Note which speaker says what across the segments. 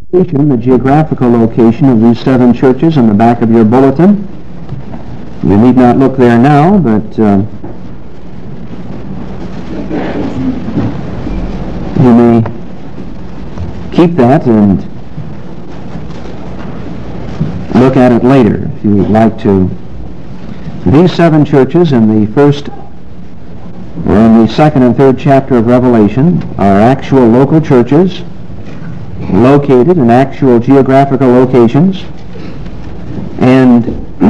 Speaker 1: The geographical location of these 7 churches on the back of your bulletin. You need not look there now, but you may keep that and look at it later if you would like to. These 7 churches in the first, or in the 2nd and 3rd chapter of Revelation, are actual local churches located in actual geographical locations, and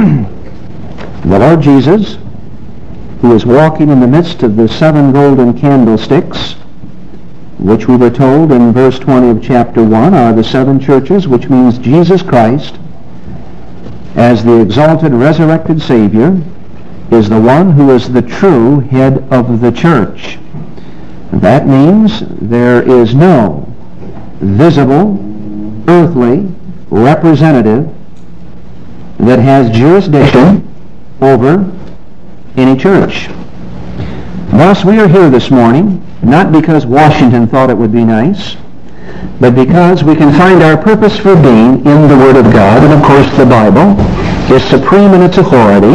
Speaker 1: the Lord Jesus, who is walking in the midst of the 7 golden candlesticks, which we were told in verse 20 of chapter 1 are the 7 churches, which means Jesus Christ, as the exalted resurrected Savior, is the one who is the true head of the church. That means there is no visible, earthly representative that has jurisdiction over any church. Thus, we are here this morning, not because Washington thought it would be nice, but because we can find our purpose for being in the Word of God, and of course the Bible is supreme in its authority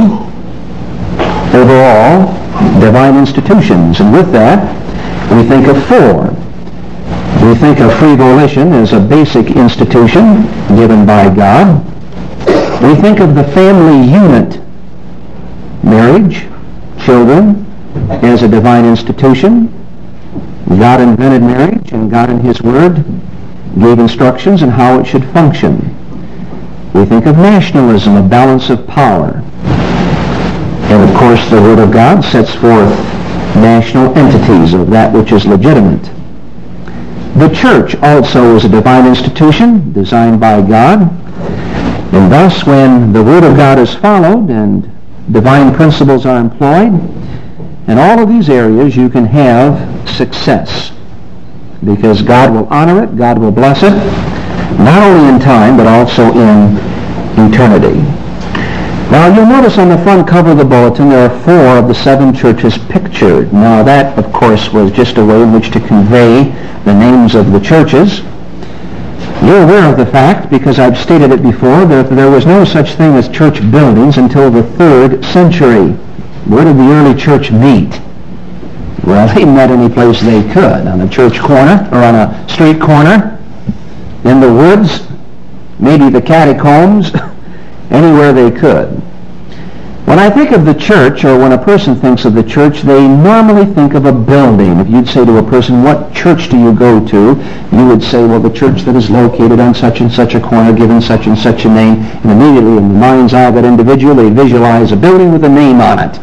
Speaker 1: over all divine institutions. And with that, we think of 4. We think of free volition as a basic institution given by God. We think of the family unit, marriage, children, as a divine institution. God invented marriage, and God in His Word gave instructions on how it should function. We think of nationalism, a balance of power. And of course the Word of God sets forth national entities of that which is legitimate. The church also is a divine institution designed by God, and thus when the Word of God is followed and divine principles are employed, in all of these areas you can have success, because God will honor it, God will bless it, not only in time but also in eternity. Now you'll notice on the front cover of the bulletin there are 4 of the 7 churches pictured. Now that, of course, was just a way in which to convey the names of the churches. You're aware of the fact, because I've stated it before, that there was no such thing as church buildings until the 3rd century. Where did the early church meet? Well, they met any place they could, on a church corner or on a street corner, in the woods, maybe the catacombs, anywhere they could. When I think of the church, or when a person thinks of the church, they normally think of a building. If you'd say to a person, what church do you go to? You would say, well, the church that is located on such and such a corner, given such and such a name. And immediately in the mind's eye of that individual, they visualize a building with a name on it.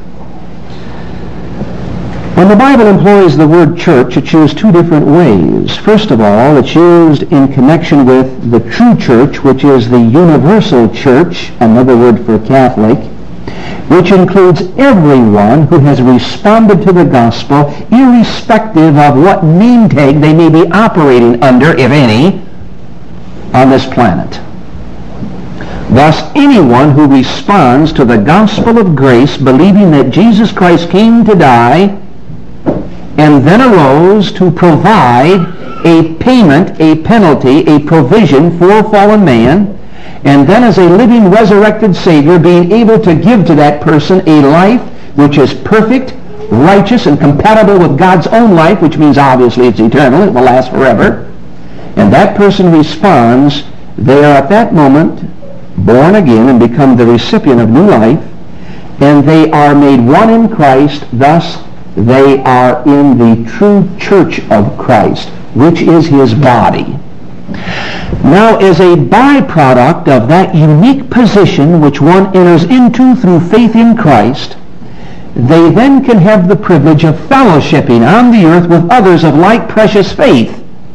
Speaker 1: When the Bible employs the word church, it's used 2 different ways. First of all, it's used in connection with the true church, which is the universal church, another word for Catholic, which includes everyone who has responded to the gospel, irrespective of what name tag they may be operating under, if any, on this planet. Thus, anyone who responds to the gospel of grace, believing that Jesus Christ came to die and then arose to provide a payment, a penalty, a provision for fallen man, and then as a living resurrected Savior being able to give to that person a life which is perfect, righteous, and compatible with God's own life, which means obviously it's eternal, it will last forever, and that person responds, they are at that moment born again and become the recipient of new life, and they are made one in Christ. Thus they are in the true church of Christ, which is His body. Now, as a byproduct of that unique position which one enters into through faith in Christ, they then can have the privilege of fellowshipping on the earth with others of like precious faith.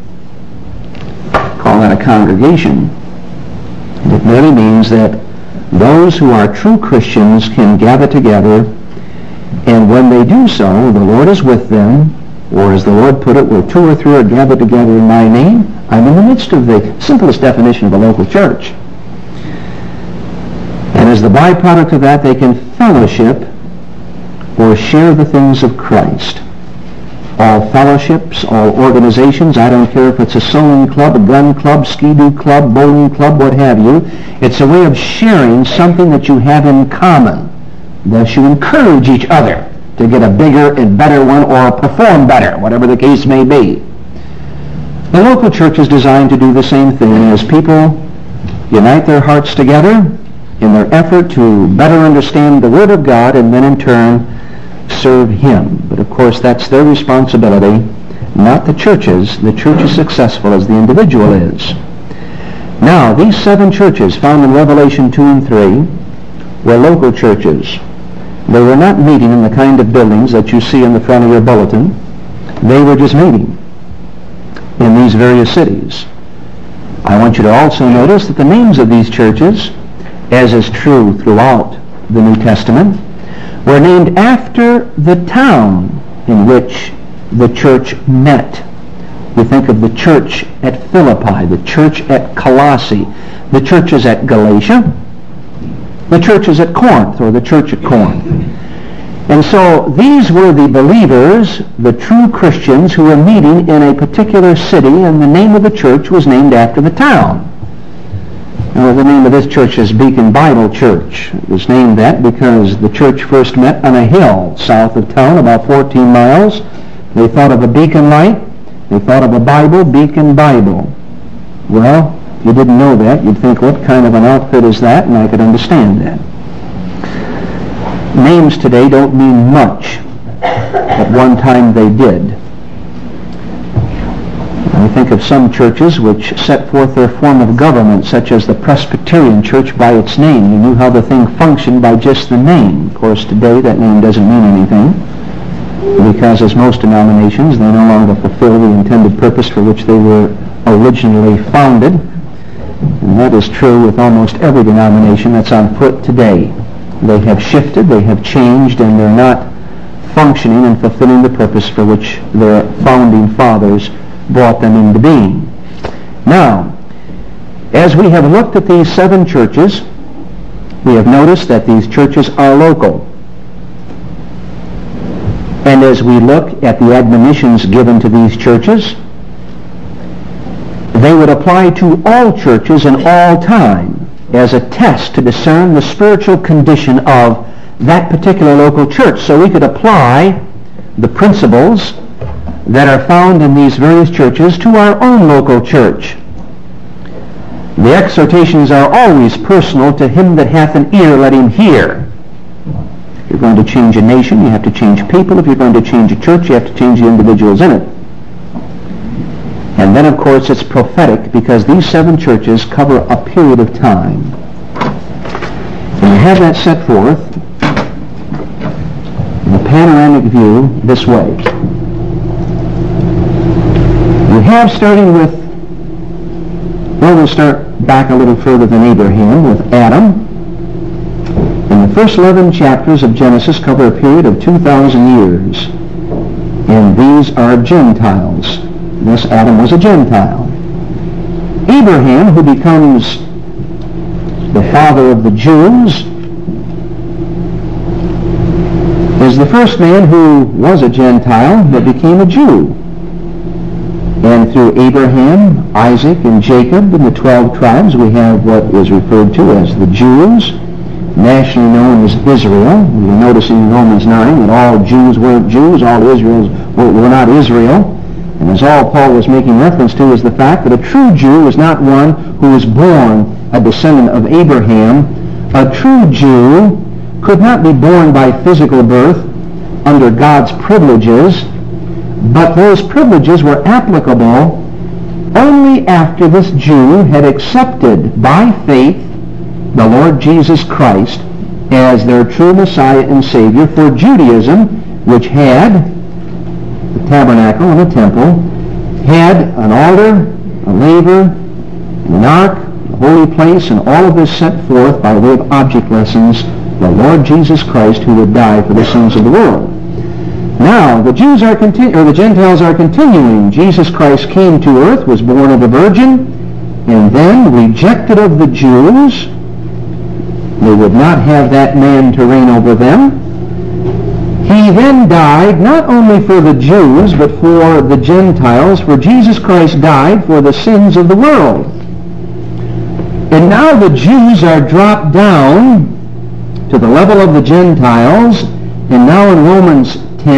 Speaker 1: Call that a congregation. And it merely means that those who are true Christians can gather together, and when they do so, the Lord is with them, or as the Lord put it, where 2 or 3 are gathered together in my name, I'm in the midst of the simplest definition of a local church. And as the byproduct of that, they can fellowship or share the things of Christ. all fellowships, all organizations. I don't care if it's a sewing club, a gun club, ski-doo club, bowling club, what have you. It's a way of sharing something that you have in common. Thus you encourage each other to get a bigger and better one or perform better, whatever the case may be. The local church is designed to do the same thing as people unite their hearts together in their effort to better understand the Word of God and then in turn serve Him. But of course that's their responsibility, not the church's. The church is successful as the individual is. Now, these 7 churches found in Revelation 2 and 3 were local churches. They were not meeting in the kind of buildings that you see in the front of your bulletin. They were just meeting in these various cities. I want you to also notice that the names of these churches, as is true throughout the New Testament, were named after the town in which the church met. We think of the church at Philippi, the church at Colossae, the churches at Galatia, the churches at Corinth, or the church at Corinth. And so these were the believers, the true Christians, who were meeting in a particular city, and the name of the church was named after the town. Well, the name of this church is Beacon Bible Church. It was named that because the church first met on a hill south of town, about 14 miles. They thought of a beacon light. They thought of a Bible, Beacon Bible. Well, if you didn't know that, you'd think, what kind of an outfit is that? And I could understand that. Names today don't mean much. At one time they did. I think of some churches which set forth their form of government, such as the Presbyterian Church, by its name. You knew how the thing functioned by just the name. Of course, today that name doesn't mean anything, because as most denominations, they no longer fulfill the intended purpose for which they were originally founded. And that is true with almost every denomination that's on foot today. They have shifted, they have changed, and they're not functioning and fulfilling the purpose for which their founding fathers brought them into being. Now, as we have looked at these 7 churches, we have noticed that these churches are local. And as we look at the admonitions given to these churches, they would apply to all churches in all time as a test to discern the spiritual condition of that particular local church. So we could apply the principles that are found in these various churches to our own local church. The exhortations are always personal. To him that hath an ear, let him hear. If you're going to change a nation, you have to change people. If you're going to change a church, you have to change the individuals in it. And then, of course, it's prophetic, because these 7 churches cover a period of time. And you have that set forth in a panoramic view this way. We have, starting with, well, we'll start back a little further than Abraham, with Adam. And the first 11 chapters of Genesis cover a period of 2,000 years. And these are Gentiles. Thus Adam was a Gentile. Abraham, who becomes the father of the Jews, is the first man who was a Gentile that became a Jew. And through Abraham, Isaac, and Jacob, and the 12 tribes, we have what is referred to as the Jews, nationally known as Israel. We will notice in Romans 9 that all Jews weren't Jews, all Israels were not Israel. And as all Paul was making reference to is the fact that a true Jew is not one who is born a descendant of Abraham. A true Jew could not be born by physical birth under God's privileges, but those privileges were applicable only after this Jew had accepted by faith the Lord Jesus Christ as their true Messiah and Savior. For Judaism, which had the tabernacle and the temple, had an altar, a laver, an ark, a holy place, and all of this set forth by way of object lessons, the Lord Jesus Christ, who would die for the sins of the world. Now, the Gentiles are continuing. Jesus Christ came to earth, was born of a virgin, and then, rejected of the Jews, they would not have that man to reign over them. He then died not only for the Jews, but for the Gentiles, for Jesus Christ died for the sins of the world. And now the Jews are dropped down to the level of the Gentiles, and now in Romans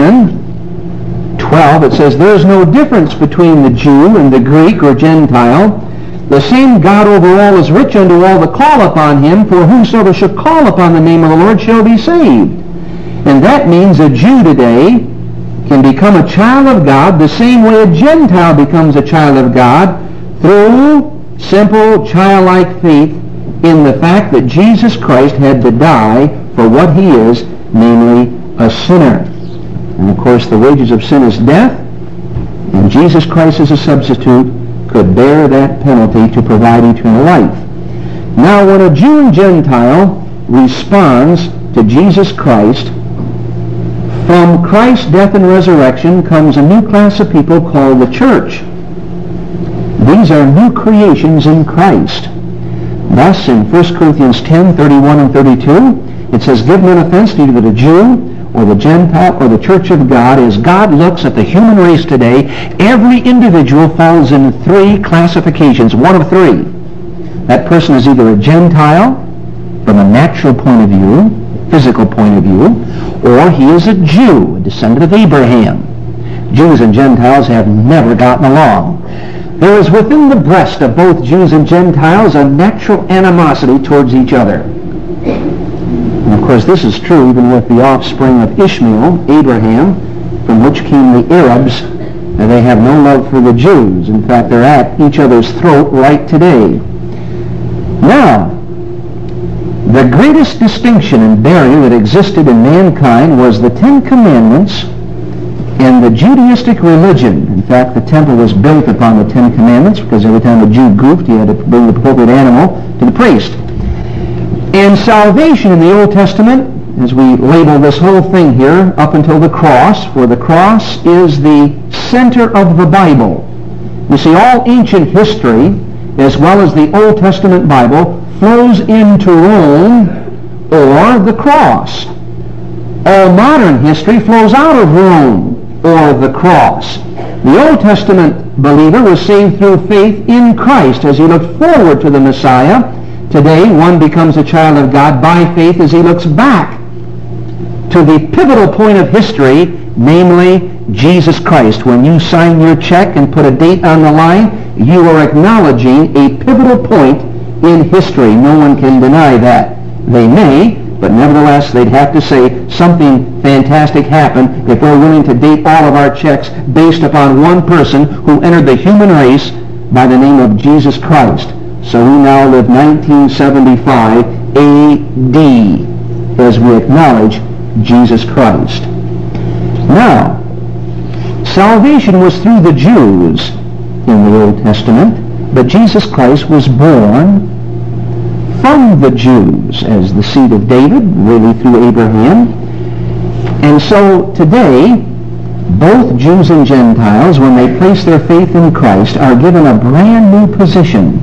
Speaker 1: 10:12 it says, "There is no difference between the Jew and the Greek or Gentile. The same God over all is rich unto all that call upon him, for whosoever shall call upon the name of the Lord shall be saved." And that means a Jew today can become a child of God the same way a Gentile becomes a child of God, through simple childlike faith in the fact that Jesus Christ had to die for what he is, namely a sinner. And of course the wages of sin is death, and Jesus Christ as a substitute could bear that penalty to provide eternal life. Now when a Jew and Gentile responds to Jesus Christ, from Christ's death and resurrection comes a new class of people called the church. These are new creations in Christ. Thus, in 1 Corinthians 10:31 and 32, it says, "Give none offense to either the Jew or the Gentile or the church of God." As God looks at the human race today, every individual falls in three classifications, one of three. That person is either a Gentile, from a natural point of view, physical point of view, or he is a Jew, a descendant of Abraham. Jews and Gentiles have never gotten along. There is within the breast of both Jews and Gentiles a natural animosity towards each other. And of course this is true even with the offspring of Ishmael, Abraham, from which came the Arabs, and they have no love for the Jews. In fact, they're at each other's throat right today. Now, the greatest distinction and barrier that existed in mankind was the Ten Commandments and the Judaistic religion. In fact, the temple was built upon the Ten Commandments, because every time a Jew goofed, he had to bring the appropriate animal to the priest. And salvation in the Old Testament, as we label this whole thing here, up until the cross, for the cross is the center of the Bible. You see, all ancient history, as well as the Old Testament Bible, flows into Rome or the cross. All modern history flows out of Rome or the cross. The Old Testament believer was saved through faith in Christ as he looked forward to the Messiah. Today, one becomes a child of God by faith as he looks back to the pivotal point of history, namely Jesus Christ. When you sign your check and put a date on the line, you are acknowledging a pivotal point in history. No one can deny that. They may, but nevertheless they'd have to say something fantastic happened if we're willing to date all of our checks based upon one person who entered the human race by the name of Jesus Christ. So we now live 1975 A.D. as we acknowledge Jesus Christ. Now, salvation was through the Jews in the Old Testament, but Jesus Christ was born from the Jews as the seed of David, really through Abraham. And so today, both Jews and Gentiles, when they place their faith in Christ, are given a brand new position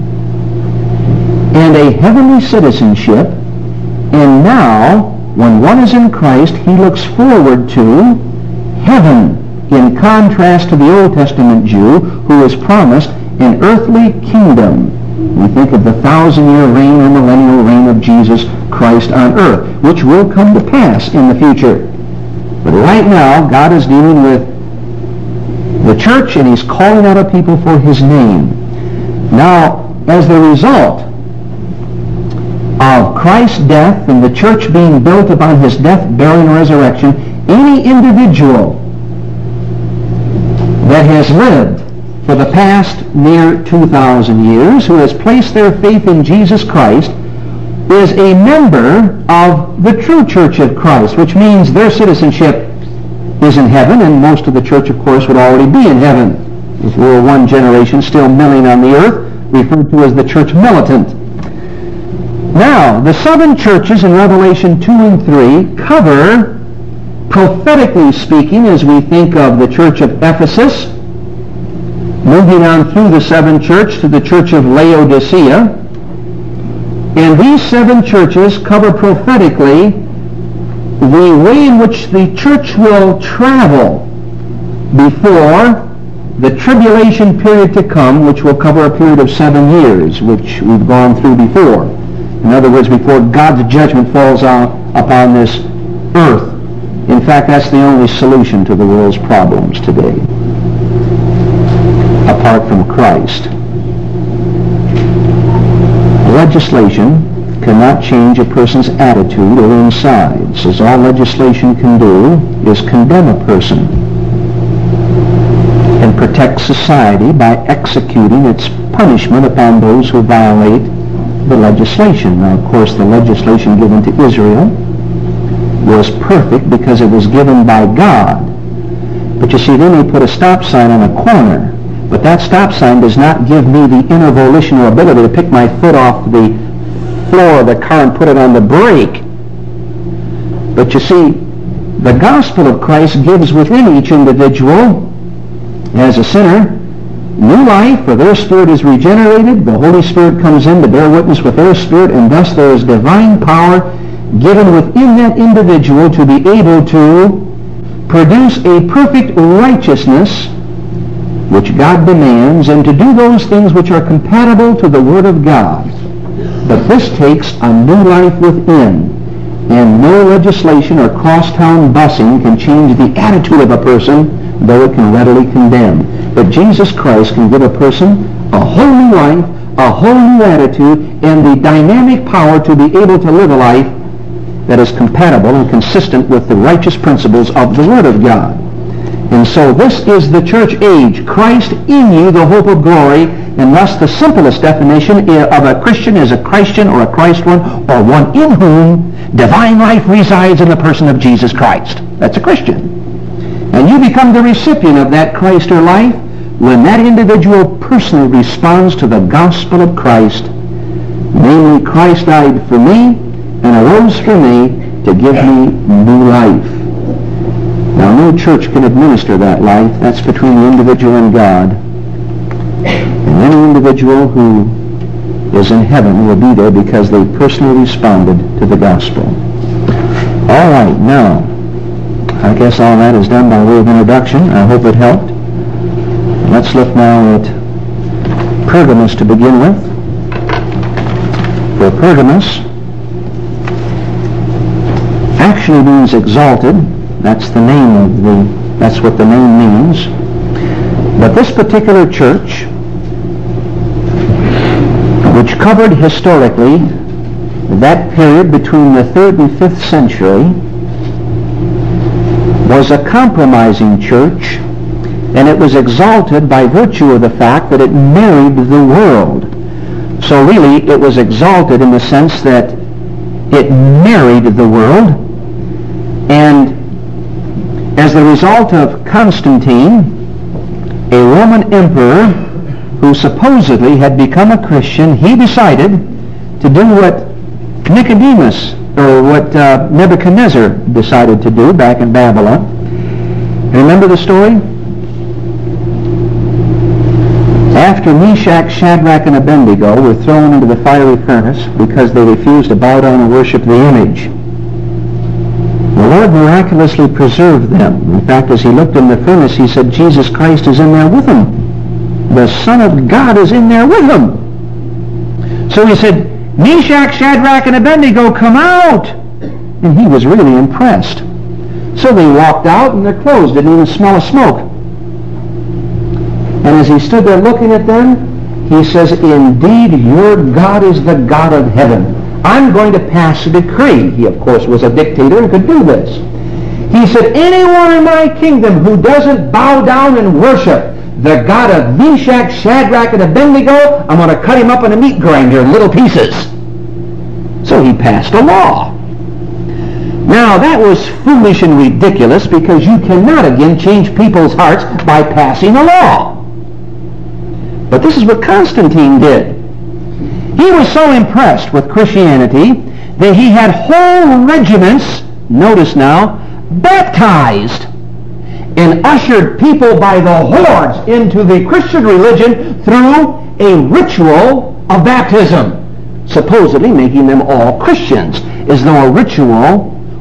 Speaker 1: and a heavenly citizenship. And now, when one is in Christ, he looks forward to heaven, in contrast to the Old Testament Jew who is promised an earthly kingdom. We think of the 1,000-year reign or millennial reign of Jesus Christ on earth, which will come to pass in the future. But right now, God is dealing with the church, and he's calling out a people for his name. Now, as the result of Christ's death and the church being built upon his death, burial, and resurrection, any individual that has lived for the past near 2,000 years, who has placed their faith in Jesus Christ, is a member of the true church of Christ, which means their citizenship is in heaven, and most of the church, of course, would already be in heaven if we were one generation still milling on the earth, referred to as the church militant. Now, the 7 churches in Revelation 2 and 3 cover, prophetically speaking, as we think of the church of Ephesus, moving on through the 7 churches to the church of Laodicea. And these 7 churches cover prophetically the way in which the church will travel before the tribulation period to come, which will cover a period of 7 years, which we've gone through before. In other words, before God's judgment falls out upon this earth. In fact, that's the only solution to the world's problems today, apart from Christ. Legislation cannot change a person's attitude or insides, as all legislation can do is condemn a person and protect society by executing its punishment upon those who violate the legislation. Now, of course, the legislation given to Israel was perfect because it was given by God. But you see, then they put a stop sign on a corner. But that stop sign does not give me the inner volition or ability to pick my foot off the floor of the car and put it on the brake. But you see, the gospel of Christ gives within each individual, as a sinner, new life, for their spirit is regenerated. The Holy Spirit comes in to bear witness with their spirit, and thus there is divine power given within that individual to be able to produce a perfect righteousness which God demands, and to do those things which are compatible to the Word of God. But this takes a new life within, and no legislation or crosstown busing can change the attitude of a person, though it can readily condemn. But Jesus Christ can give a person a whole new life, a whole new attitude, and the dynamic power to be able to live a life that is compatible and consistent with the righteous principles of the Word of God. And so this is the church age, Christ in you, the hope of glory, and thus the simplest definition of a Christian is a Christian or a Christ one, or one in whom divine life resides in the person of Jesus Christ. That's a Christian. And you become the recipient of that Christ or life when that individual personally responds to the gospel of Christ, namely Christ died for me and arose for me to give me new life. Now, no church can administer that life. That's between the individual and God. And any individual who is in heaven will be there because they personally responded to the gospel. All right, now, I guess all that is done by way of introduction. I hope it helped. Let's look now at Pergamos to begin with. For Pergamos actually means exalted. That's the name that's what the name means. But this particular church, which covered historically that period between the 3rd and 5th century, was a compromising church, and it was exalted by virtue of the fact that it married the world. So really, it was exalted in the sense that it married the world, and as the result of Constantine, a Roman emperor who supposedly had become a Christian, he decided to do what Nicodemus, or what Nebuchadnezzar decided to do back in Babylon. Remember the story? After Meshach, Shadrach, and Abednego were thrown into the fiery furnace because they refused to bow down and worship the image, the Lord miraculously preserved them. In fact, as he looked in the furnace, he said, Jesus Christ is in there with them. The Son of God is in there with them. So he said, Meshach, Shadrach, and Abednego, come out! And he was really impressed. So they walked out, and their clothes didn't even smell of smoke. And as he stood there looking at them, he says, indeed, your God is the God of heaven. I'm going to pass a decree. He, of course, was a dictator and could do this. He said, anyone in my kingdom who doesn't bow down and worship the God of Meshach, Shadrach, and Abednego, I'm going to cut him up in a meat grinder in little pieces. So he passed a law. Now, that was foolish and ridiculous because you cannot again change people's hearts by passing a law. But this is what Constantine did. He was so impressed with Christianity that he had whole regiments, notice now, baptized, and ushered people by the hordes into the Christian religion through a ritual of baptism, supposedly making them all Christians, as though a ritual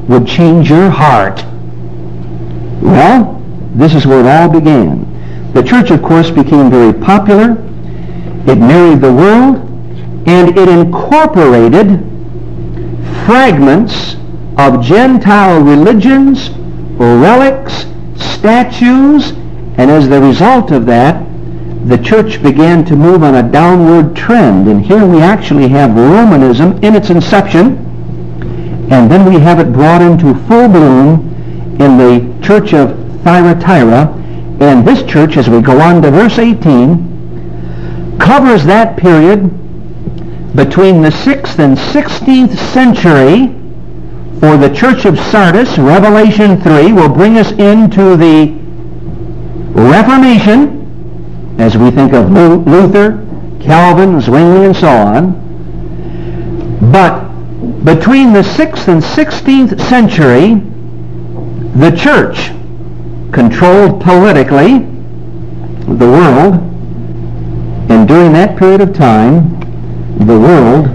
Speaker 1: would change your heart. Well, this is where it all began. The church, of course, became very popular. It married the world, and it incorporated fragments of Gentile religions, relics, statues, and as the result of that, the church began to move on a downward trend. And here we actually have Romanism in its inception, and then we have it brought into full bloom in the church of Thyatira. And this church, as we go on to verse 18, covers that period between the 6th and 16th century. For the church of Sardis, Revelation 3 will bring us into the Reformation, as we think of Luther, Calvin, Zwingli, and so on. But between the 6th and 16th century, the church controlled politically the world, and during that period of time, the world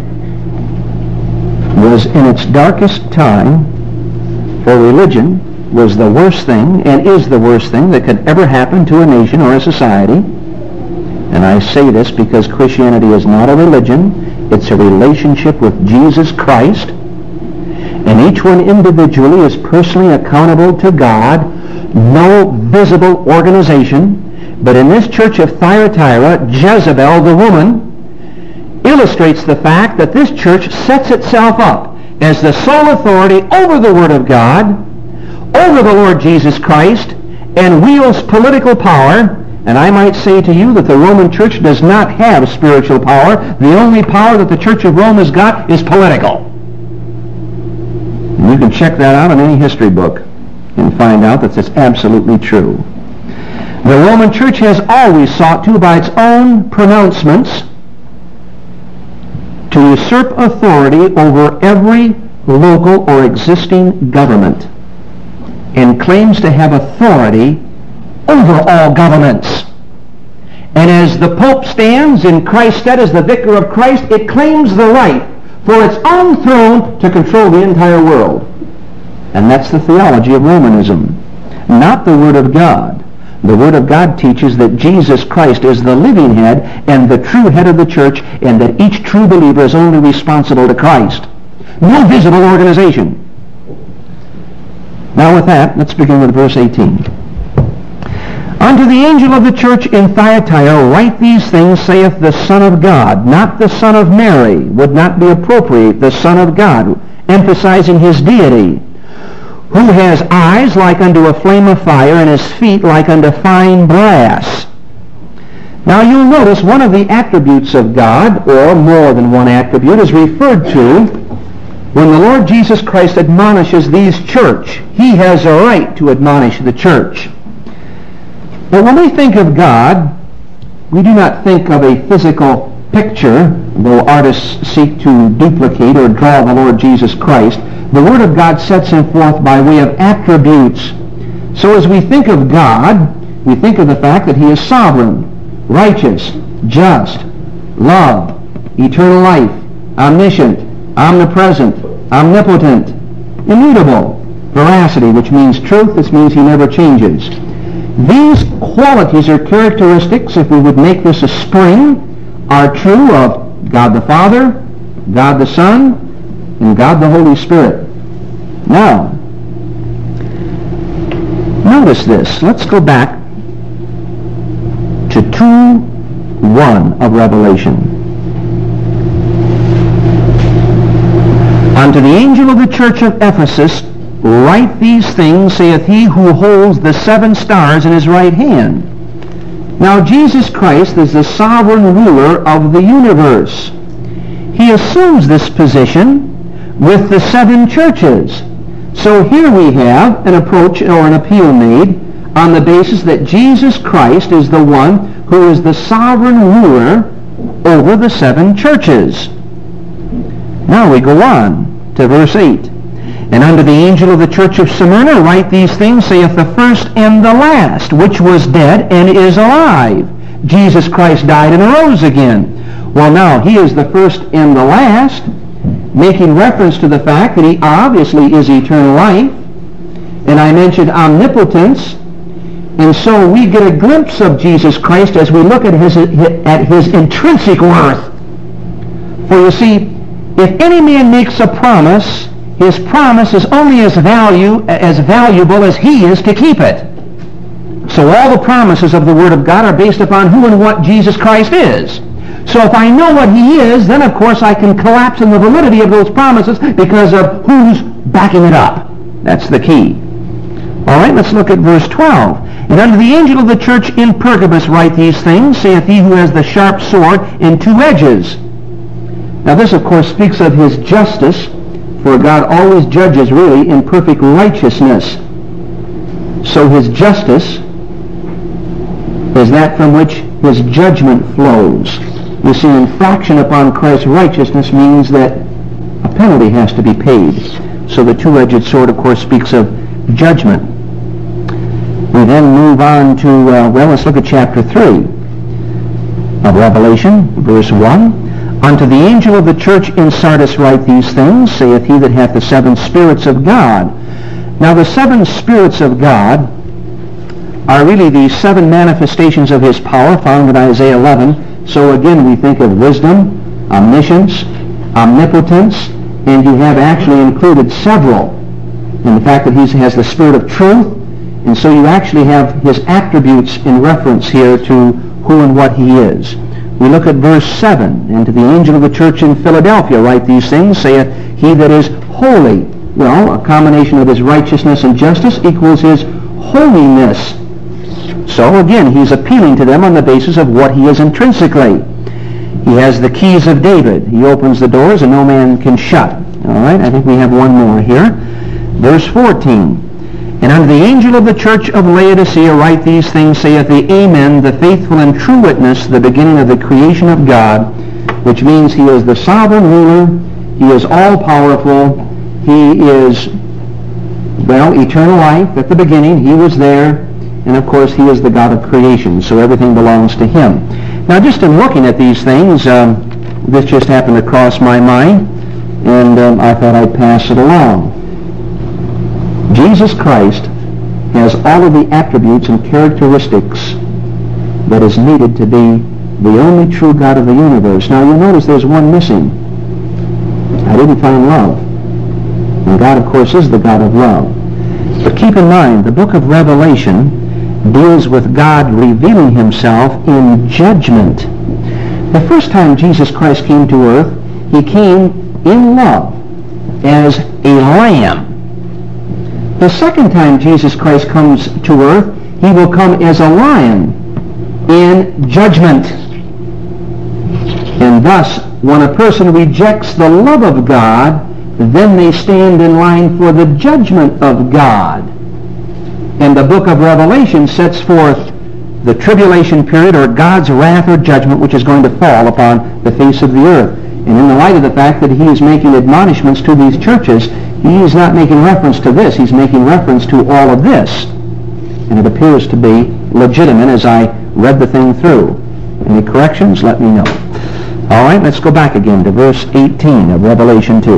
Speaker 1: was in its darkest time, for religion was the worst thing, and is the worst thing that could ever happen to a nation or a society. And I say this because Christianity is not a religion, it's a relationship with Jesus Christ, and each one individually is personally accountable to God. No visible organization. But in this church of Thyatira, Jezebel, the woman, illustrates the fact that this church sets itself up as the sole authority over the Word of God, over the Lord Jesus Christ, and wields political power. And I might say to you that the Roman church does not have spiritual power. The only power that the Church of Rome has got is political. And you can check that out in any history book and find out that it's absolutely true. The Roman church has always sought to, by its own pronouncements, to usurp authority over every local or existing government, and claims to have authority over all governments. And as the Pope stands in Christ's stead as the vicar of Christ, it claims the right for its own throne to control the entire world. And that's the theology of Romanism, not the Word of God. The Word of God teaches that Jesus Christ is the living head and the true head of the church, and that each true believer is only responsible to Christ. No visible organization. Now with that, let's begin with verse 18. Unto the angel of the church in Thyatira write these things, saith the Son of God, not the Son of Mary, would not be appropriate, the Son of God, emphasizing his deity, who has eyes like unto a flame of fire, and his feet like unto fine brass. Now you'll notice one of the attributes of God, or more than one attribute, is referred to when the Lord Jesus Christ admonishes these church. He has a right to admonish the church. But when we think of God, we do not think of a physical picture, though artists seek to duplicate or draw the Lord Jesus Christ. The Word of God sets him forth by way of attributes. So as we think of God, we think of the fact that he is sovereign, righteous, just, love, eternal life, omniscient, omnipresent, omnipotent, immutable, veracity, which means truth. This means he never changes. These qualities or characteristics, if we would make this a spring, are true of God the Father, God the Son, and God the Holy Spirit. Now, notice this. Let's go back to 2:1 of Revelation. Unto the angel of the church of Ephesus write these things, saith he who holds the 7 stars in his right hand. Now Jesus Christ is the sovereign ruler of the universe. He assumes this position with the 7 churches. So here we have an approach or an appeal made on the basis that Jesus Christ is the one who is the sovereign ruler over the 7 churches. Now we go on to verse 8. And unto the angel of the church of Smyrna write these things, saith the first and the last, which was dead and is alive. Jesus Christ died and arose again. Well, now, he is the first and the last, making reference to the fact that he obviously is eternal life. And I mentioned omnipotence. And so we get a glimpse of Jesus Christ as we look at his intrinsic worth. For you see, if any man makes a promise, his promise is only as valuable as he is to keep it. So all the promises of the Word of God are based upon who and what Jesus Christ is. So if I know what he is, then of course I can collapse in the validity of those promises because of who's backing it up. That's the key. All right, let's look at verse 12. And unto the angel of the church in Pergamos write these things, saith he who has the sharp sword in two edges. Now this, of course, speaks of his justice, for God always judges really in perfect righteousness. So his justice is that from which his judgment flows. You see, infraction upon Christ's righteousness means that a penalty has to be paid. So the two-edged sword, of course, speaks of judgment. We then move on to, let's look at chapter 3 of Revelation, verse 1. Unto the angel of the church in Sardis write these things, saith he that hath the seven spirits of God. Now the seven spirits of God are really the seven manifestations of his power found in Isaiah 11. So again, we think of wisdom, omniscience, omnipotence, and you have actually included several in the fact that he has the spirit of truth, and so you actually have his attributes in reference here to who and what he is. We look at verse 7. And to the angel of the church in Philadelphia write these things, saith he that is holy. Well, a combination of his righteousness and justice equals his holiness. So again, he's appealing to them on the basis of what he is intrinsically. He has the keys of David. He opens the doors and no man can shut. All right, I think we have one more here. Verse 14. And unto the angel of the church of Laodicea write these things, saith the Amen, the faithful and true witness, the beginning of the creation of God, which means he is the sovereign ruler, he is all-powerful, he is, eternal life at the beginning, he was there, and of course he is the God of creation, so everything belongs to him. Now just in looking at these things, this just happened to cross my mind, and I thought I'd pass it along. Jesus Christ has all of the attributes and characteristics that is needed to be the only true God of the universe. Now you'll notice there's one missing. I didn't find love. And God, of course, is the God of love. But keep in mind, the book of Revelation deals with God revealing himself in judgment. The first time Jesus Christ came to earth, he came in love as a lamb. The second time Jesus Christ comes to earth, he will come as a lion in judgment. And thus, when a person rejects the love of God, then they stand in line for the judgment of God. And the book of Revelation sets forth the tribulation period, or God's wrath or judgment, which is going to fall upon the face of the earth. And in the light of the fact that he is making admonishments to these churches, he is not making reference to this. He's making reference to all of this. And it appears to be legitimate as I read the thing through. Any corrections? Let me know. All right, let's go back again to verse 18 of Revelation 2.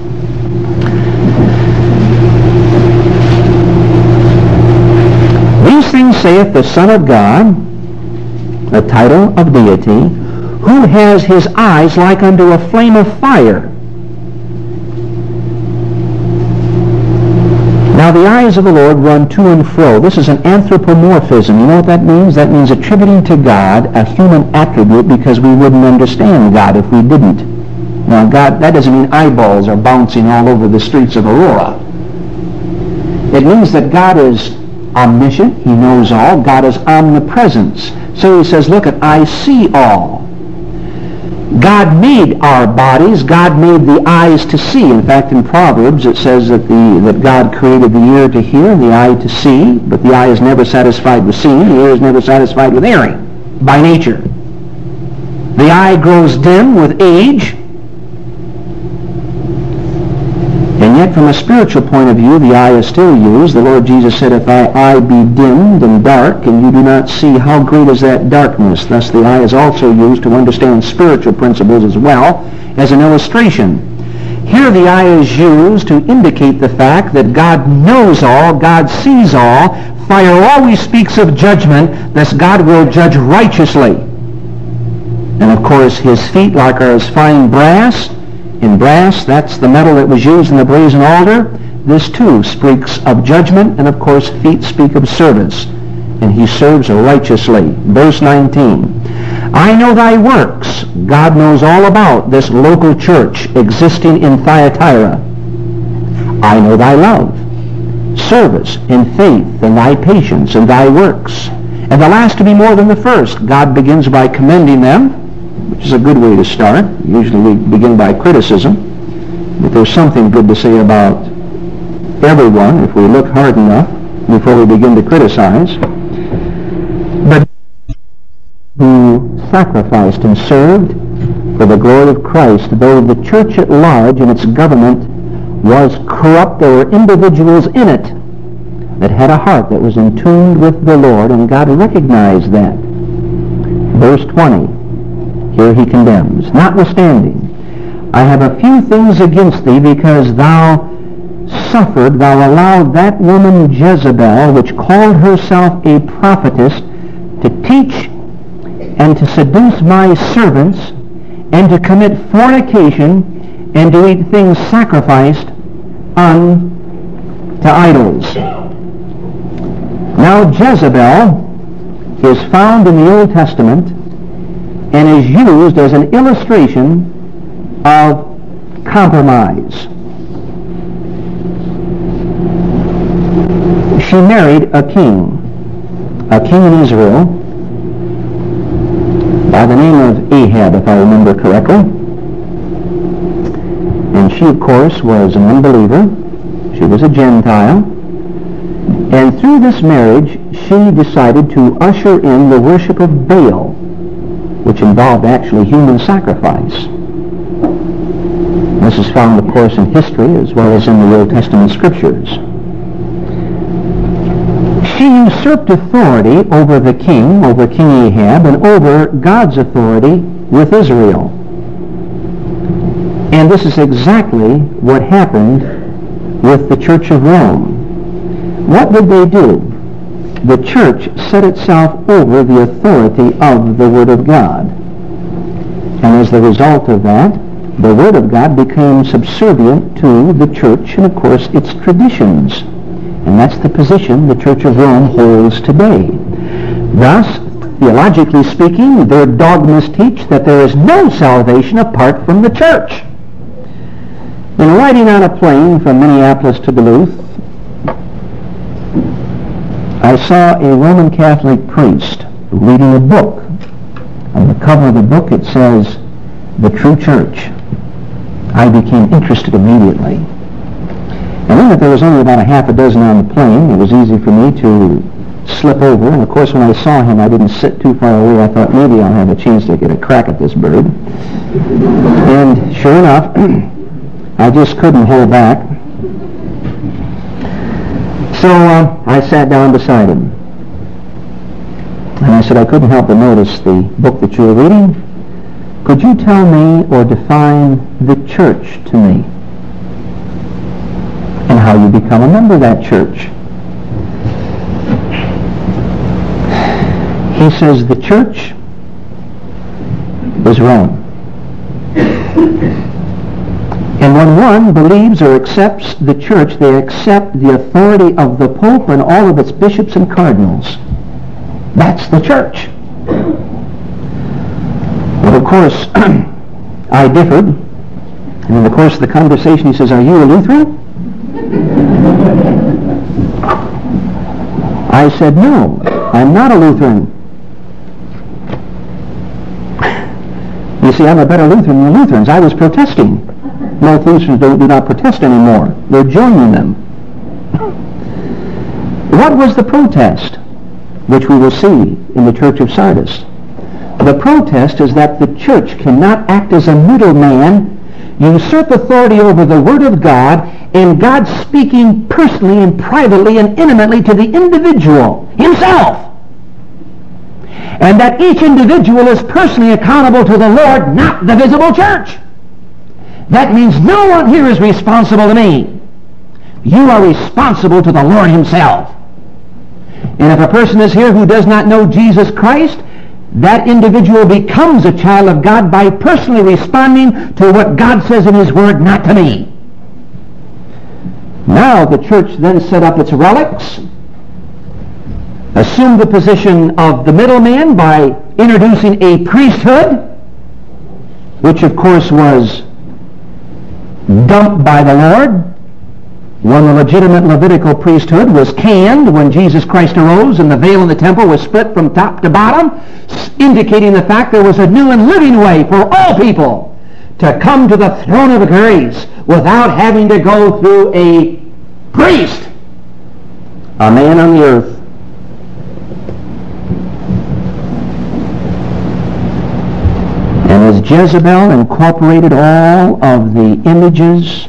Speaker 1: These things saith the Son of God, the title of deity, who has his eyes like unto a flame of fire. Now the eyes of the Lord run to and fro. This is an anthropomorphism. You know what that means? That means attributing to God a human attribute because we wouldn't understand God if we didn't. Now God, that doesn't mean eyeballs are bouncing all over the streets of Aurora. It means that God is omniscient. He knows all. God is omnipresence. So he says, look, I see all. God made our bodies. God made the eyes to see. In fact, in Proverbs it says that God created the ear to hear and the eye to see, but the eye is never satisfied with seeing. The ear is never satisfied with hearing, by nature. The eye grows dim with age, and yet from a spiritual point of view, the eye is still used. The Lord Jesus said, if thy eye be dimmed and dark, and you do not see, how great is that darkness? Thus the eye is also used to understand spiritual principles as well as an illustration. Here the I is used to indicate the fact that God knows all, God sees all. Fire always speaks of judgment, thus God will judge righteously. And of course his feet like are as fine brass. In brass, that's the metal that was used in the brazen altar. This too speaks of judgment, and of course feet speak of service. And he serves righteously. Verse 19. I know thy works. God knows all about this local church existing in Thyatira. I know thy love, service, and faith, and thy patience, and thy works. And the last to be more than the first. God begins by commending them, which is a good way to start. Usually we begin by criticism. But there's something good to say about everyone if we look hard enough before we begin to criticize. But who sacrificed and served for the glory of Christ, though the church at large and its government was corrupt, there were individuals in it that had a heart that was in tune with the Lord, and God recognized that. Verse 20, here he condemns, notwithstanding, I have a few things against thee, because thou allowed that woman Jezebel, which called herself a prophetess, to teach and to seduce my servants, and to commit fornication, and to eat things sacrificed unto idols. Now Jezebel is found in the Old Testament and is used as an illustration of compromise. She married a king in Israel by the name of Ahab, if I remember correctly. And she, of course, was an unbeliever. She was a Gentile. And through this marriage, she decided to usher in the worship of Baal, which involved actually human sacrifice. This is found, of course, in history as well as in the Old Testament scriptures. She usurped authority over the king, over King Ahab, and over God's authority with Israel. And this is exactly what happened with the Church of Rome. What did they do? The church set itself over the authority of the Word of God. And as the result of that, the Word of God became subservient to the church and, of course, its traditions. And that's the position the Church of Rome holds today. Thus, theologically speaking, their dogmas teach that there is no salvation apart from the church. In riding on a plane from Minneapolis to Duluth, I saw a Roman Catholic priest reading a book. On the cover of the book it says, The True Church. I became interested immediately. And then that there was only about a half a dozen on the plane, it was easy for me to slip over. And of course when I saw him, I didn't sit too far away. I thought maybe I'll have a chance to get a crack at this bird. And sure enough, I just couldn't hold back. So I sat down beside him. And I said, I couldn't help but notice the book that you were reading. Could you tell me or define the church to me? And how you become a member of that church? He says, the church is Rome. And when one believes or accepts the church, they accept the authority of the Pope and all of its bishops and cardinals. That's the church. But of course, I differed. And in the course of the conversation, he says, are you a Lutheran? I said, no, I'm not a Lutheran. You see, I'm a better Lutheran than Lutherans. I was protesting. Most Lutherans do not protest anymore. They're joining them. What was the protest? Which we will see in the Church of Sardis. The protest is that the church cannot act as a middleman, usurp authority over the Word of God, and God speaking personally and privately and intimately to the individual himself. And that each individual is personally accountable to the Lord, not the visible church. That means no one here is responsible to me. You are responsible to the Lord himself. And if a person is here who does not know Jesus Christ, that individual becomes a child of God by personally responding to what God says in his word, not to me. Now the church then set up its relics, assumed the position of the middleman by introducing a priesthood, which of course was dumped by the Lord when the legitimate Levitical priesthood was canned when Jesus Christ arose and the veil in the temple was split from top to bottom, indicating the fact there was a new and living way for all people to come to the throne of grace without having to go through a priest, a man on the earth. And as Jezebel incorporated all of the images,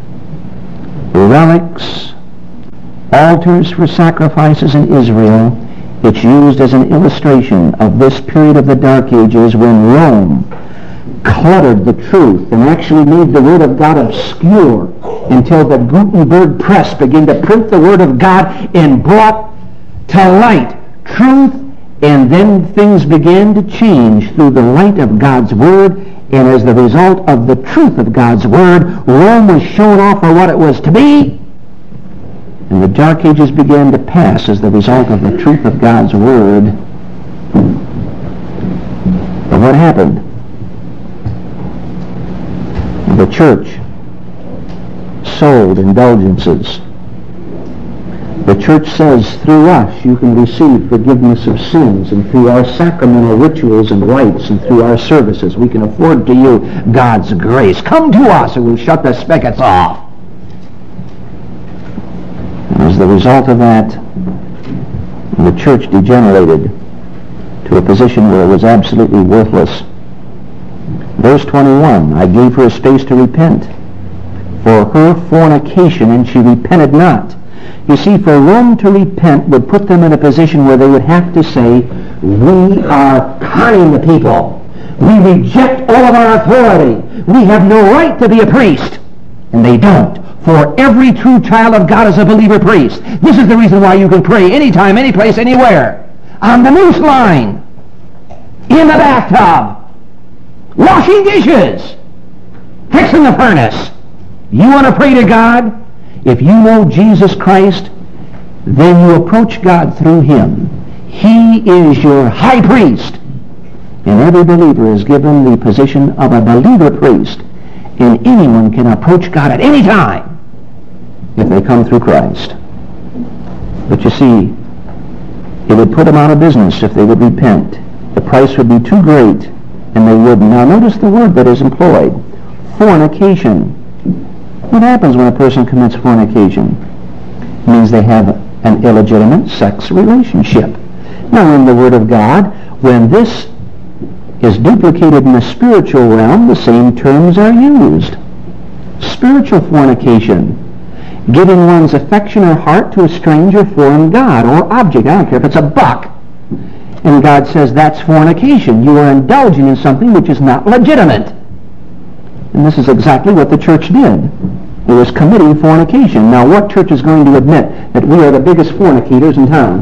Speaker 1: relics, altars for sacrifices in Israel, it's used as an illustration of this period of the Dark Ages when Rome cluttered the truth and actually made the Word of God obscure until the Gutenberg press began to print the Word of God and brought to light truth, and then things began to change through the light of God's Word, and as the result of the truth of God's Word, Rome was shown off for what it was to be, and the Dark Ages began to pass as the result of the truth of God's Word. But what happened? The church sold indulgences. The church says, through us you can receive forgiveness of sins, and through our sacramental rituals and rites and through our services we can afford to you God's grace. Come to us or we'll shut the spigots off. And as the result of that, the church degenerated to a position where it was absolutely worthless. Verse 21, I gave her a space to repent for her fornication, and she repented not. You see, for Rome to repent would put them in a position where they would have to say, we are conning the people. We reject all of our authority. We have no right to be a priest. And they don't. For every true child of God is a believer priest. This is the reason why you can pray anytime, any place, anywhere. On the noose line. In the bathtub. Washing dishes. Fixing the furnace. You want to pray to God? If you know Jesus Christ, then you approach God through him. He is your high priest. And every believer is given the position of a believer priest. And anyone can approach God at any time if they come through Christ. But you see, it would put them out of business if they would repent. The price would be too great, and they wouldn't. Now notice the word that is employed. Fornication. What happens when a person commits fornication? It means they have an illegitimate sex relationship. Now in the Word of God, when this is duplicated in the spiritual realm, the same terms are used. Spiritual fornication. Giving one's affection or heart to a stranger, foreign god, or object. I don't care if it's a buck. And God says that's fornication. You are indulging in something which is not legitimate. And this is exactly what the church did. It was committing fornication. Now, what church is going to admit that we are the biggest fornicators in town?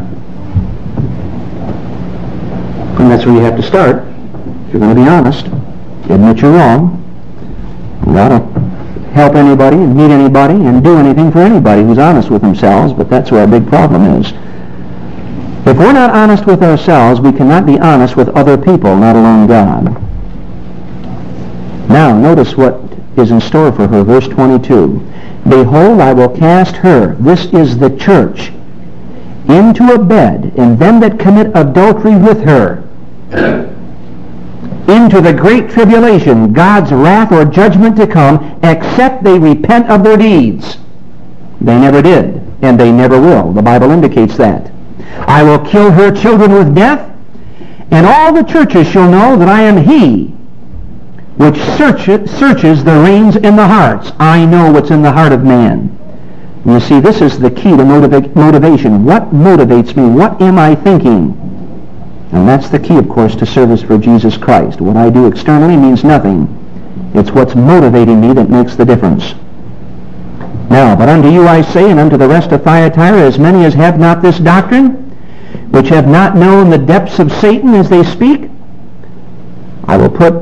Speaker 1: And that's where you have to start. If you're going to be honest, you admit you're wrong. You got to help anybody and meet anybody and do anything for anybody who's honest with themselves, but that's where our big problem is. If we're not honest with ourselves, we cannot be honest with other people, not alone God. Now, notice what is in store for her. Verse 22. Behold, I will cast her, this is the church, into a bed, and them that commit adultery with her, into the great tribulation, God's wrath or judgment to come, except they repent of their deeds. They never did, and they never will. The Bible indicates that. I will kill her children with death, and all the churches shall know that I am he which searches the reins in the hearts. I know what's in the heart of man. You see, this is the key to motivation. What motivates me? What am I thinking? And that's the key, of course, to service for Jesus Christ. What I do externally means nothing It's what's motivating me that makes the difference. Now, but unto you I say, and unto the rest of Thyatira, as many as have not this doctrine, which have not known the depths of Satan as they speak, I will put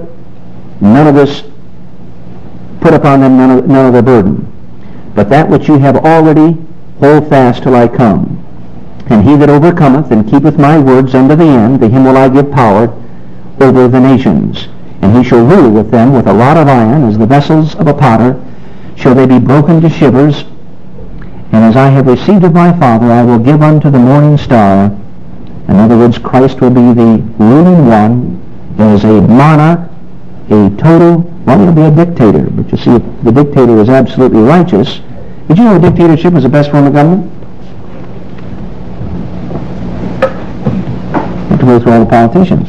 Speaker 1: upon them none of the burden. But that which you have already, hold fast till I come. And he that overcometh and keepeth my words unto the end, to him will I give power over the nations. And he shall rule with them with a rod of iron, as the vessels of a potter, shall they be broken to shivers. And as I have received of my Father, I will give unto the morning star. In other words, Christ will be the ruling one as a monarch, a total, well, he'll be a dictator. But you see, if the dictator is absolutely righteous, did you know a dictatorship is the best form of government? You have to go through all the politicians.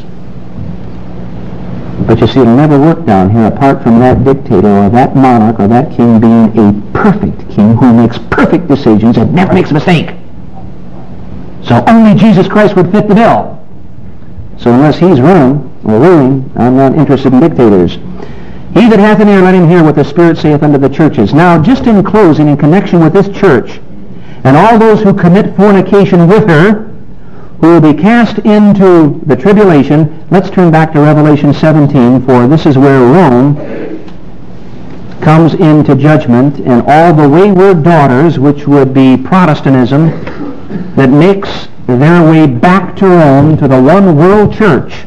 Speaker 1: But you see, it'll never work down here apart from that dictator or that monarch or that king being a perfect king who makes perfect decisions and never makes a mistake. So only Jesus Christ would fit the bill. So unless he's ruling, I'm not interested in dictators. He that hath an ear, let him hear what the Spirit saith unto the churches. Now, just in closing, in connection with this church, and all those who commit fornication with her, who will be cast into the tribulation, let's turn back to Revelation 17, for this is where Rome comes into judgment, and all the wayward daughters, which would be Protestantism, that makes their way back to Rome, to the one world church,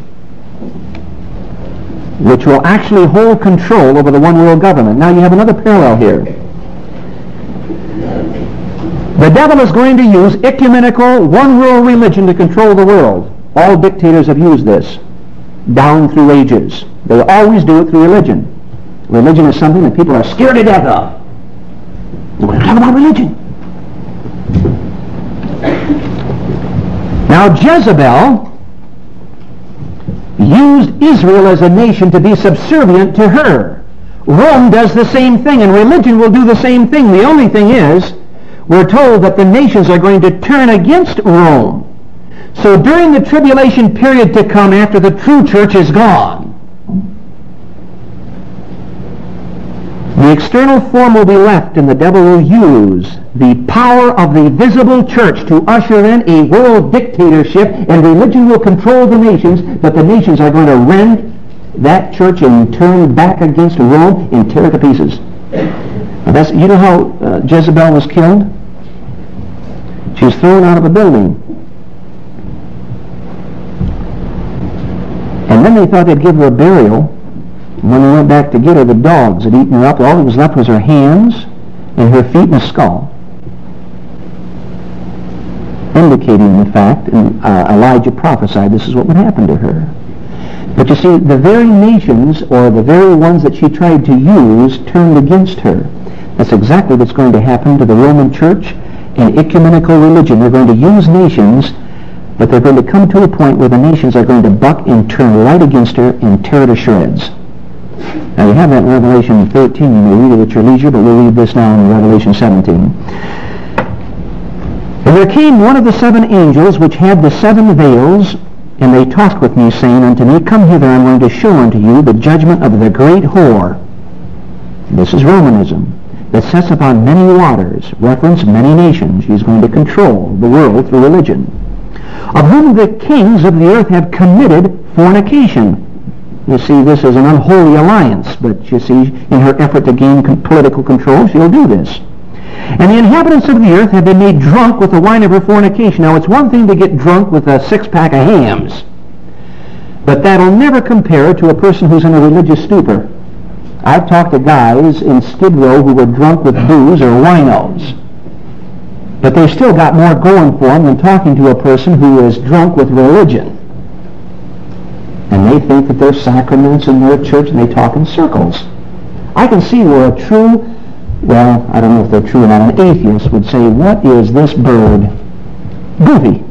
Speaker 1: which will actually hold control over the one world government. Now you have another parallel here. The devil is going to use ecumenical, one world religion to control the world. All dictators have used this down through ages. They always do it through religion. Religion is something that people are scared to death of. We're going to talk about religion. Now Jezebel used Israel as a nation to be subservient to her. Rome does the same thing, and religion will do the same thing. The only thing is, we're told that the nations are going to turn against Rome. So during the tribulation period to come after the true church is gone, the external form will be left, and the devil will use the power of the visible church to usher in a world dictatorship, and religion will control the nations, but the nations are going to rend that church and turn back against Rome and tear it to pieces. Now you know how Jezebel was killed? She was thrown out of a building. And then they thought they'd give her a burial. When they went back to get her, the dogs had eaten her up. All that was left was her hands and her feet and a skull, indicating the fact, and Elijah prophesied this is what would happen to her. But you see, the very nations, or the very ones that she tried to use, turned against her. That's exactly what's going to happen to the Roman Church and ecumenical religion. They're going to use nations, but they're going to come to a point where the nations are going to buck and turn right against her and tear her to shreds. Now you have that in Revelation 13. You may read it at your leisure, but we'll read this now in Revelation 17. And there came one of the seven angels which had the seven veils, and they talked with me, saying unto me, Come hither, I'm going to show unto you the judgment of the great whore. This is Romanism, that sets upon many waters, reference many nations. She's going to control the world through religion. Of whom the kings of the earth have committed fornication. You see, this is an unholy alliance, but you see, in her effort to gain political control, she'll do this. And the inhabitants of the earth have been made drunk with the wine of her fornication. Now, it's one thing to get drunk with a six-pack of hams, but that'll never compare to a person who's in a religious stupor. I've talked to guys in Skid Row who were drunk with booze or winos, but they've still got more going for them than talking to a person who is drunk with religion. And they think that there's sacraments in their church, and they talk in circles. I can see where a true, well, I don't know if they're true or not, an atheist would say, what is this bird? Goofy.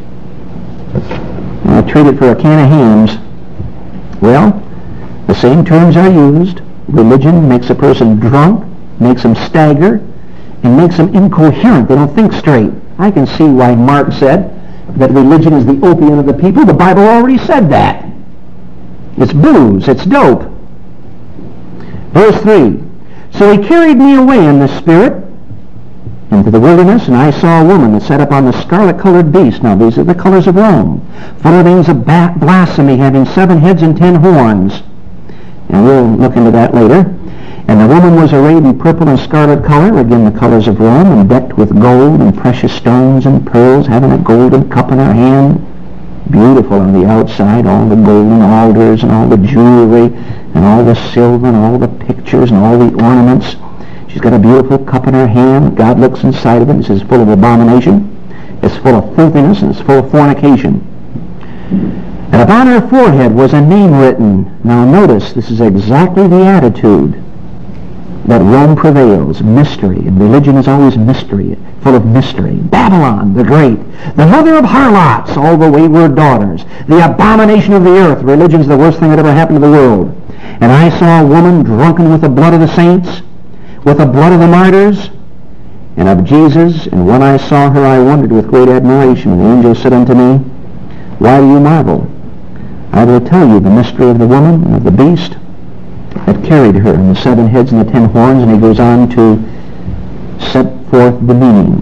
Speaker 1: And I trade it for a can of hams. Well, the same terms are used. Religion makes a person drunk, makes them stagger, and makes them incoherent. They don't think straight. I can see why Mark said that religion is the opium of the people. The Bible already said that. It's booze. It's dope. Verse 3, so he carried me away in the Spirit into the wilderness, and I saw a woman that sat upon the scarlet-colored beast. Now these are the colors of Rome, full of names of blasphemy, having 7 heads and 10 horns. And we'll look into that later. And the woman was arrayed in purple and scarlet color, again the colors of Rome, and decked with gold and precious stones and pearls, having a golden cup in her hand. Beautiful on the outside, all the golden altars and all the jewelry and all the silver and all the pictures and all the ornaments. She's got a beautiful cup in her hand. God looks inside of it and says, full of abomination. It's full of filthiness and it's full of fornication. And upon her forehead was a name written. Now notice, this is exactly the attitude that Rome prevails, mystery, and religion is always mystery, full of mystery. Babylon the Great, the mother of harlots, all the wayward daughters, the abomination of the earth. Religion's the worst thing that ever happened to the world. And I saw a woman drunken with the blood of the saints, with the blood of the martyrs, and of Jesus. And when I saw her, I wondered with great admiration. And the angel said unto me, why do you marvel? I will tell you the mystery of the woman and of the beast that carried her, and the 7 heads and the 10 horns. And he goes on to set forth the meaning.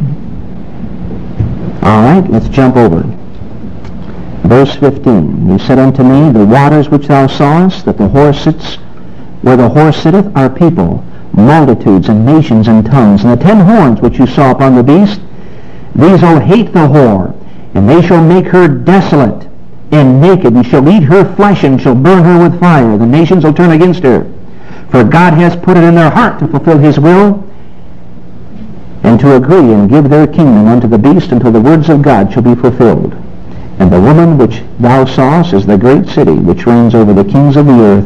Speaker 1: All right, let's jump over. Verse 15. He said unto me, the waters which thou sawest, that the horse sits, where the horse sitteth, are people, multitudes and nations and tongues. And the 10 horns which you saw upon the beast, these all hate the whore, and they shall make her desolate and naked, and shall eat her flesh, and shall burn her with fire. The nations will turn against her. For God has put it in their heart to fulfill his will, and to agree and give their kingdom unto the beast until the words of God shall be fulfilled. And the woman which thou sawest is the great city, which reigns over the kings of the earth.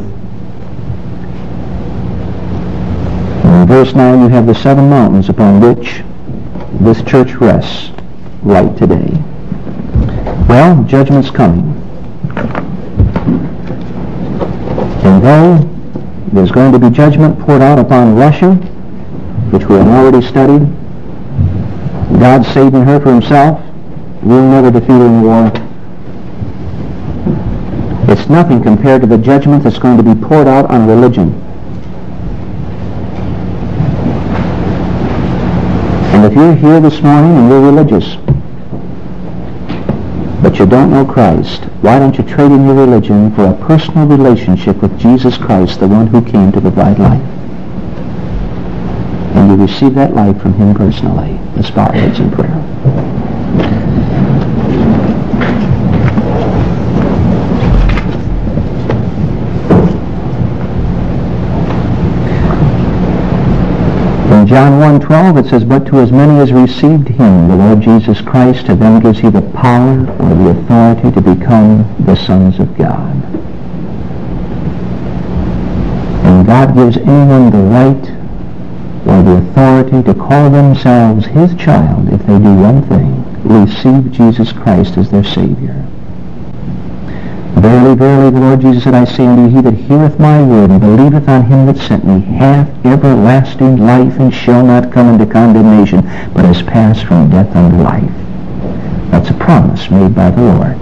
Speaker 1: And in verse 9 you have the 7 mountains upon which this church rests right today. Well, judgment's coming. And though there's going to be judgment poured out upon Russia, which we have already studied, God saving her for himself, we'll never defeat her in war. It's nothing compared to the judgment that's going to be poured out on religion. And if you're here this morning and you're religious, but you don't know Christ, why don't you trade in your religion for a personal relationship with Jesus Christ, the one who came to provide life? And you receive that life from him personally. Let's bow our heads in prayer. In John 1:12 it says, but to as many as received him, the Lord Jesus Christ, to them gives he the power or the authority to become the sons of God. And God gives anyone the right or the authority to call themselves his child if they do one thing: receive Jesus Christ as their Savior. Verily, verily, the Lord Jesus said, I say unto you, he that heareth my word and believeth on him that sent me hath everlasting life, and shall not come into condemnation, but is passed from death unto life. That's a promise made by the Lord,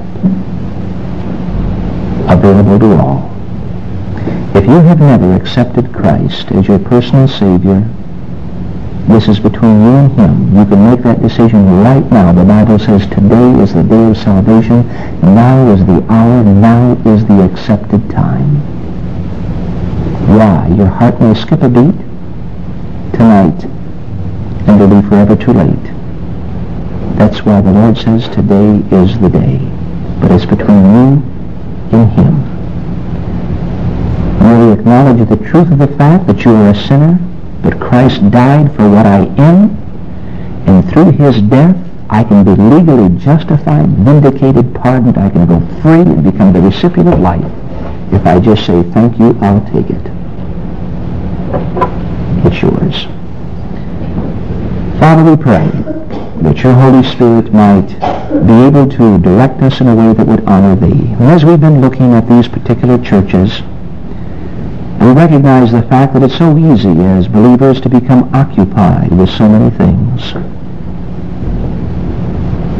Speaker 1: available to all. If you have never accepted Christ as your personal Savior, this is between you and him. You can make that decision right now. The Bible says today is the day of salvation. Now is the hour. Now is the accepted time. Why? Your heart may skip a beat tonight, and it'll be forever too late. That's why the Lord says today is the day. But it's between you and him. Merely acknowledge the truth of the fact that you are a sinner, but Christ died for what I am, and through his death I can be legally justified, vindicated, pardoned. I can go free and become the recipient of life. If I just say, thank you, I'll take it. It's yours. Father, we pray that your Holy Spirit might be able to direct us in a way that would honor thee. And as we've been looking at these particular churches, we recognize the fact that it's so easy as believers to become occupied with so many things,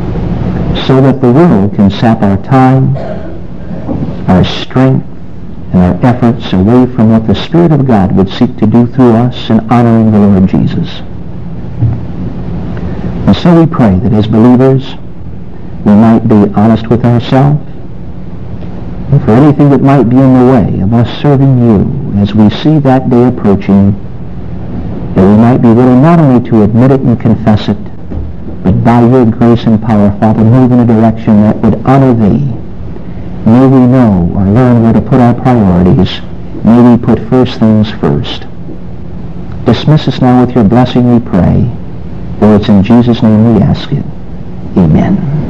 Speaker 1: so that the world can sap our time, our strength, and our efforts away from what the Spirit of God would seek to do through us in honoring the Lord Jesus. And so we pray that as believers, we might be honest with ourselves, and for anything that might be in the way of us serving you as we see that day approaching, that we might be willing not only to admit it and confess it, but by your grace and power, Father, move in a direction that would honor thee. May we know or learn where to put our priorities. May we put first things first. Dismiss us now with your blessing, we pray. For it's in Jesus' name we ask it. Amen.